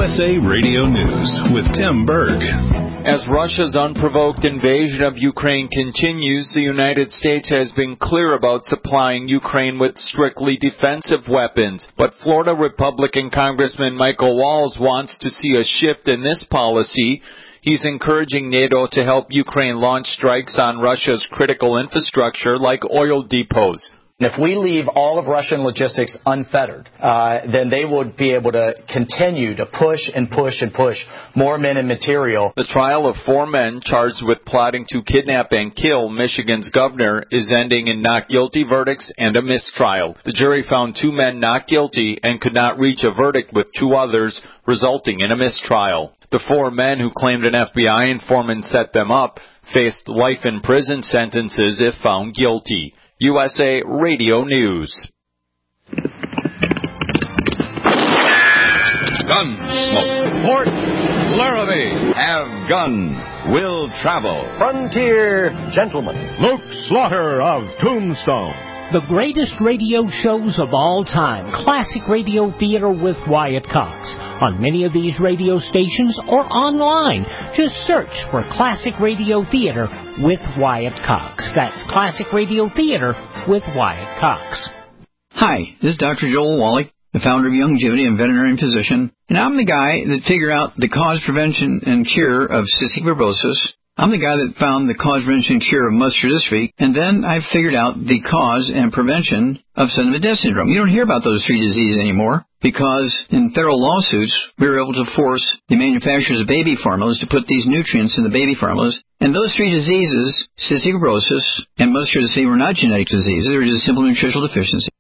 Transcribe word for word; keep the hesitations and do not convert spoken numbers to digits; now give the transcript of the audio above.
U S A Radio News with Tim Berg. As Russia's unprovoked invasion of Ukraine continues, the United States has been clear about supplying Ukraine with strictly defensive weapons. But Florida Republican Congressman Michael Walz wants to see a shift in this policy. He's encouraging NATO to help Ukraine launch strikes on Russia's critical infrastructure like oil depots. If we leave all of Russian logistics unfettered, uh, then they would be able to continue to push and push and push more men and material. The trial of four men charged with plotting to kidnap and kill Michigan's governor is ending in not guilty verdicts and a mistrial. The jury found two men not guilty and could not reach a verdict with two others, resulting in a mistrial. The four men who claimed an F B I informant set them up faced life in prison sentences if found guilty. U S A Radio News. Gunsmoke. Port Laramie. Have gun. Will travel. Frontier Gentleman. Luke Slaughter of Tombstone. The greatest radio shows of all time. Classic Radio Theater with Wyatt Cox. On many of these radio stations or online. Just search for Classic Radio Theater with Wyatt Cox. That's Classic Radio Theater with Wyatt Cox. Hi, this is Doctor Joel Wallach, the founder of Youngevity and veterinarian physician. And I'm the guy that figured out the cause, prevention, and cure of cystic fibrosis. I'm the guy that found the cause, prevention, and cure of muscular dystrophy, and then I figured out the cause and prevention of sudden death syndrome. You don't hear about those three diseases anymore because in federal lawsuits, we were able to force the manufacturers of baby formulas to put these nutrients in the baby formulas. And those three diseases, cystic fibrosis and muscular dystrophy, were not genetic diseases. They were just simple nutritional deficiency.